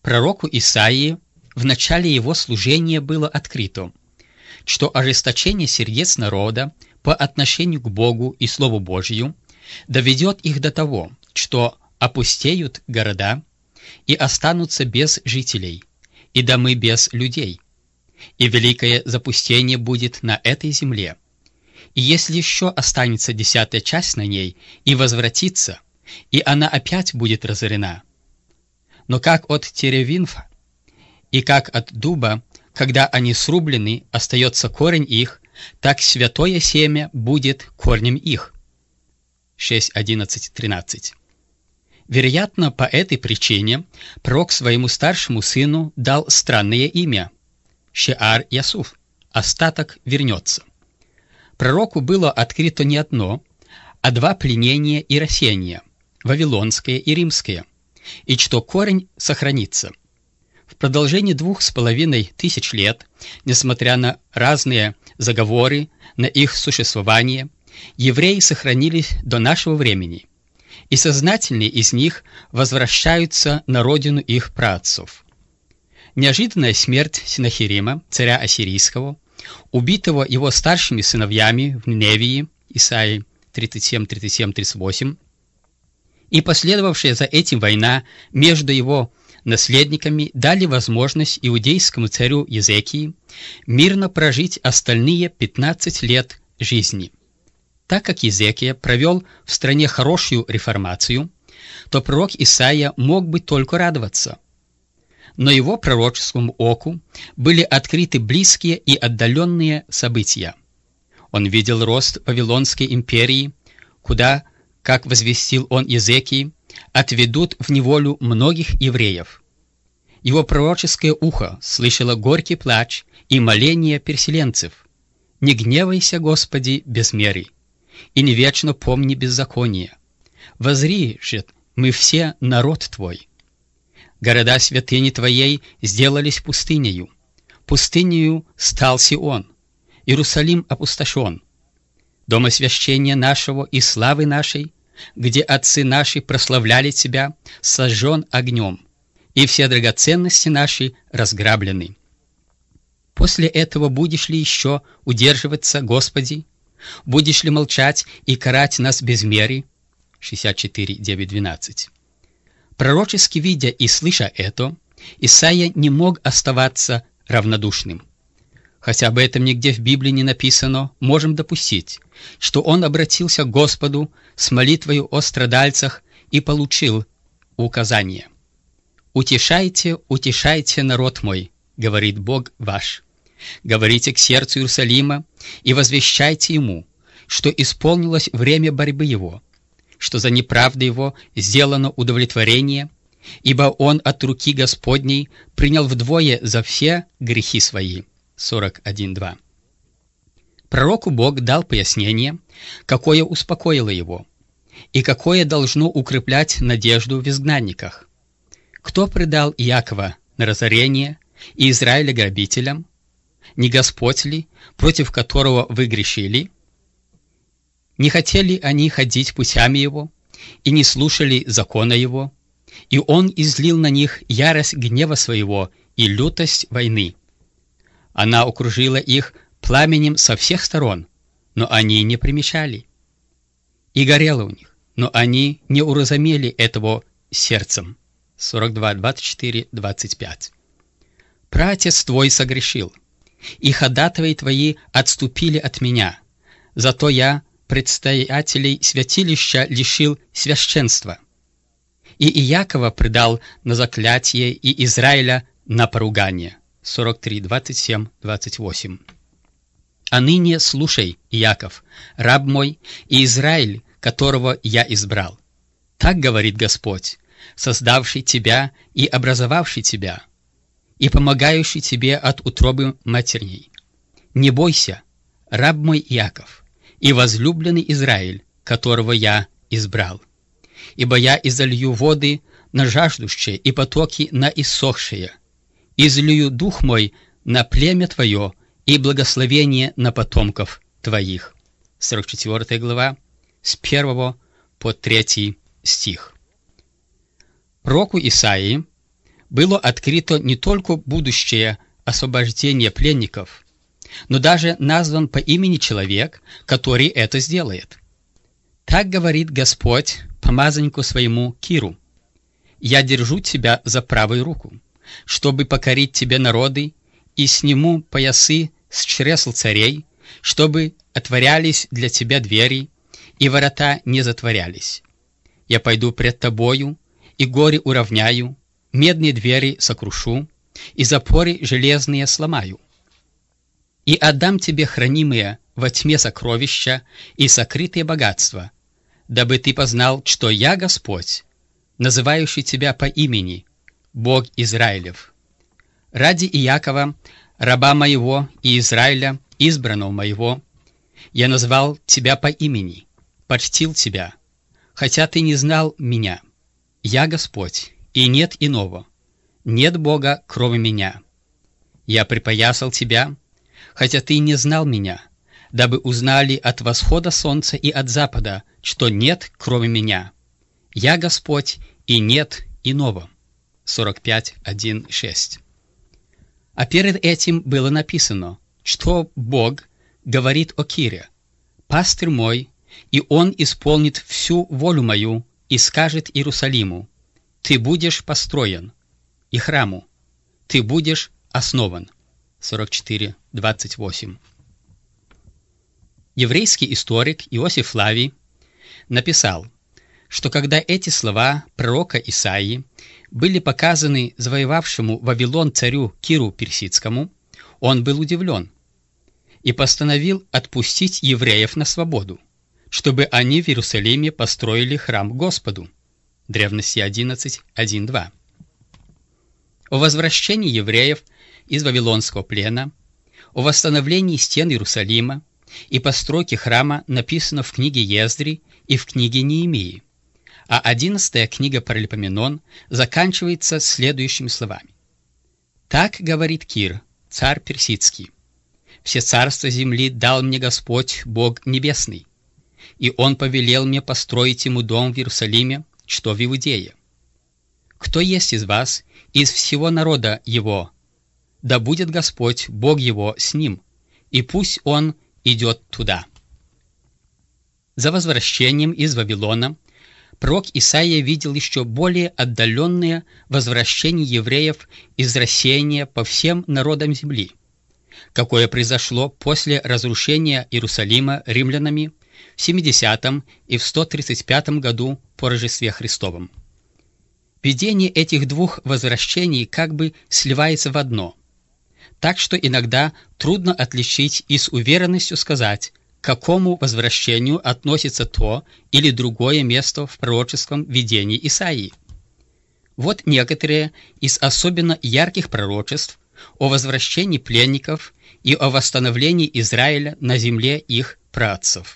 Пророку Исаии в начале его служения было открыто, что ожесточение сердец народа по отношению к Богу и Слову Божию доведет их до того, что опустеют города и останутся без жителей, и домы без людей, и великое запустение будет на этой земле. И если еще останется 10-я часть на ней и возвратится, и она опять будет разорена. Но как от теревинфа и как от дуба, когда они срублены, остается корень их, так святое семя будет корнем их. 6:11-13. Вероятно, по этой причине пророк своему старшему сыну дал странное имя – Шеар-Ясуф, остаток вернется. Пророку было открыто не одно, а два пленения и рассеяния – вавилонское и римское, и что корень сохранится. В продолжении 2500 лет, несмотря на разные заговоры на их существование, евреи сохранились до нашего времени, и сознательные из них возвращаются на родину их праотцов. Неожиданная смерть Сенахерима, царя Ассирийского, убитого его старшими сыновьями в Ниневии, Исаии 37:37-38, и последовавшая за этим война между его наследниками дали возможность иудейскому царю Езекии мирно прожить остальные 15 лет жизни. Так как Езекия провел в стране хорошую реформацию, то пророк Исаия мог бы только радоваться. Но его пророческому оку были открыты близкие и отдаленные события. Он видел рост Вавилонской империи, куда, как возвестил он Езекии, отведут в неволю многих евреев. Его пророческое ухо слышало горький плач и моление переселенцев: «Не гневайся, Господи, без меры, и не вечно помни беззаконие. Возри же, мы все народ Твой. Города святыни Твоей сделались пустынею. Пустынею стал Сион, Иерусалим опустошен. Дом освящения нашего и славы нашей, где отцы наши прославляли Тебя, сожжен огнем, и все драгоценности наши разграблены. После этого будешь ли еще удерживаться, Господи? Будешь ли молчать и карать нас без меры?» 64:9-12. Пророчески видя и слыша это, Исаия не мог оставаться равнодушным. Хотя об этом нигде в Библии не написано, можем допустить, что он обратился к Господу с молитвою о страдальцах и получил указание. «Утешайте, утешайте народ мой, говорит Бог ваш. Говорите к сердцу Иерусалима и возвещайте ему, что исполнилось время борьбы его, что за неправду его сделано удовлетворение, ибо он от руки Господней принял вдвое за все грехи свои». 41:2. Пророку Бог дал пояснение, какое успокоило его, и какое должно укреплять надежду в изгнанниках. Кто предал Иакова на разорение и Израиля грабителям? Не Господь ли, против которого вы грешили? Не хотели они ходить путями его, и не слушали закона его, и он излил на них ярость гнева своего и лютость войны. Она окружила их пламенем со всех сторон, но они не примечали. И горело у них, но они не уразумели этого сердцем. 42:24-25. Праотец твой согрешил, и ходатаи твои отступили от меня. Зато я предстоятелей святилища лишил священства. И Иакова предал на заклятие, и Израиля на поругание. 43:27-28. А ныне слушай, Иаков, раб мой, и Израиль, которого я избрал. Так говорит Господь, создавший тебя и образовавший тебя, и помогающий тебе от утробы матерней. Не бойся, раб мой Иаков, и возлюбленный Израиль, которого я избрал. Ибо я изолью воды на жаждущие и потоки на иссохшие, излию дух мой на племя твое и благословение на потомков твоих». 44 глава, с 1 по 3 стих. Пророку Исаии было открыто не только будущее освобождение пленников, но даже назван по имени человек, который это сделает. Так говорит Господь помазаннику своему Киру: «Я держу тебя за правую руку, чтобы покорить тебе народы, и сниму поясы с чресл царей, чтобы отворялись для тебя двери, и ворота не затворялись. Я пойду пред тобою, и горы уравняю, медные двери сокрушу, и запоры железные сломаю. И отдам тебе хранимые во тьме сокровища и сокрытые богатства, дабы ты познал, что я Господь, называющий тебя по имени, Бог Израилев. Ради Иакова, раба моего, и Израиля, избранного моего, я назвал тебя по имени, почтил тебя, хотя ты не знал меня. Я Господь, и нет иного, нет Бога, кроме меня. Я припоясал тебя, хотя ты не знал меня, дабы узнали от восхода солнца и от запада, что нет, кроме меня. Я Господь, и нет иного». 45:1-6. А перед этим было написано, что Бог говорит о Кире: «Пастырь мой, и он исполнит всю волю мою, и скажет Иерусалиму: ты будешь построен, и храму: ты будешь основан». 44:28. Еврейский историк Иосиф Флавий написал, что когда эти слова пророка Исаии были показаны завоевавшему Вавилон царю Киру Персидскому, он был удивлен и постановил отпустить евреев на свободу, чтобы они в Иерусалиме построили храм Господу. Древности 11:1-2. О возвращении евреев из Вавилонского плена, о восстановлении стен Иерусалима и постройке храма написано в книге Ездри и в книге Неемии, а 11 книга Паралипоменон заканчивается следующими словами: «Так говорит Кир, царь персидский: все царства земли дал мне Господь, Бог небесный, и Он повелел мне построить ему дом в Иерусалиме, что в Иудее. Кто есть из вас, из всего народа его, да будет Господь, Бог его, с ним, и пусть он идет туда». За возвращением из Вавилона пророк Исаия видел еще более отдаленные возвращения евреев из рассеяния по всем народам земли, какое произошло после разрушения Иерусалима римлянами в 70 и в 135 году по Рождестве Христовом. Видение этих двух возвращений как бы сливается в одно, так что иногда трудно отличить и с уверенностью сказать, к какому возвращению относится то или другое место в пророческом видении Исаии. Вот некоторые из особенно ярких пророчеств о возвращении пленников и о восстановлении Израиля на земле их праотцев.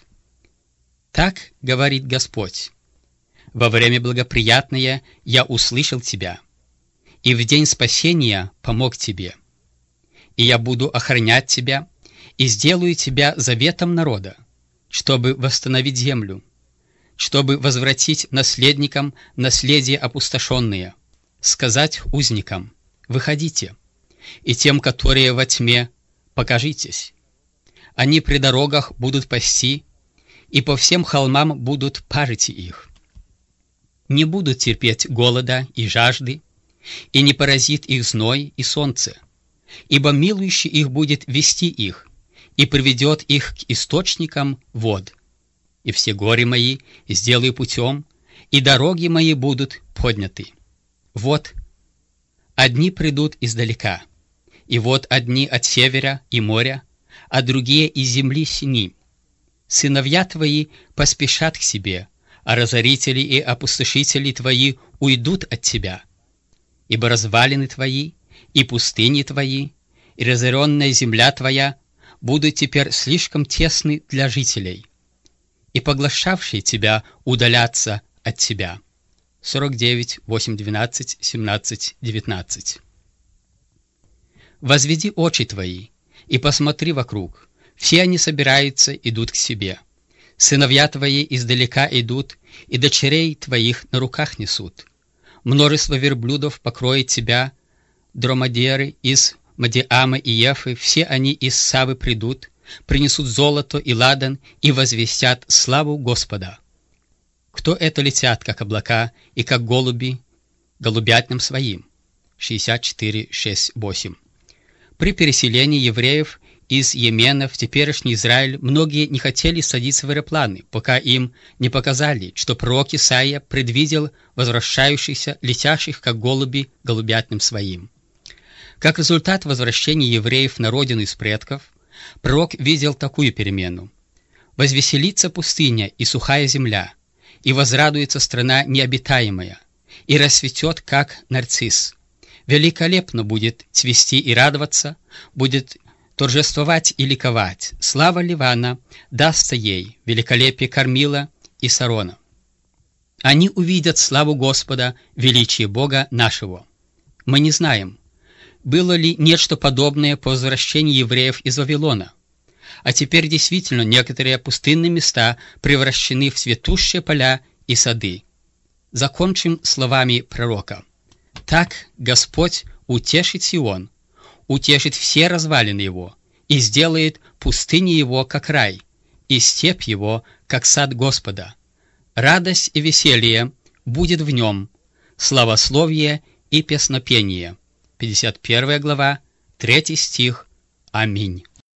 «Так говорит Господь: во время благоприятное я услышал тебя, и в день спасения помог тебе. И я буду охранять тебя, и сделаю тебя заветом народа, чтобы восстановить землю, чтобы возвратить наследникам наследие опустошенное, сказать узникам: выходите, и тем, которые во тьме, покажитесь. Они при дорогах будут пасти, и по всем холмам будут пажити их. Не будут терпеть голода и жажды, и не поразит их зной и солнце, ибо милующий их будет вести их, и приведет их к источникам вод. И все горы мои сделаю путем, и дороги мои будут подняты. Вот, одни придут издалека, и вот одни от севера и моря, а другие из земли сини. Сыновья твои поспешат к себе, а разорители и опустошители твои уйдут от тебя. Ибо развалины твои, и пустыни твои, и разоренная земля твоя будут теперь слишком тесны для жителей, и поглощавшие тебя удалятся от тебя». 49:8-12, 17-19. «Возведи очи твои, и посмотри вокруг, все они собираются, идут к себе. Сыновья твои издалека идут, и дочерей твоих на руках несут. Множество верблюдов покроет тебя, дромадеры из Мадиама и Ефы, все они из Савы придут, принесут золото и ладан и возвестят славу Господа. Кто это летят, как облака, и как голуби, голубятням своим? 64:6-8. При переселении евреев из Йемена в теперешний Израиль многие не хотели садиться в аэропланы, пока им не показали, что пророк Исаия предвидел возвращающихся, летящих, как голуби, голубятням своим. Как результат возвращения евреев на родину из предков, пророк видел такую перемену. «Возвеселится пустыня и сухая земля, и возрадуется страна необитаемая, и расцветет, как нарцисс. Великолепно будет цвести и радоваться, будет торжествовать и ликовать. Слава Ливана дастся ей, великолепие Кармила и Сарона. Они увидят славу Господа, величие Бога нашего». Мы не знаем, было ли нечто подобное по возвращении евреев из Вавилона. А теперь действительно некоторые пустынные места превращены в цветущие поля и сады. Закончим словами пророка. «Так Господь утешит Сион, утешит все развалины его, и сделает пустыни его, как рай, и степь его, как сад Господа. Радость и веселье будет в нем, славословие и песнопение». 51 глава, 3 стих. Аминь.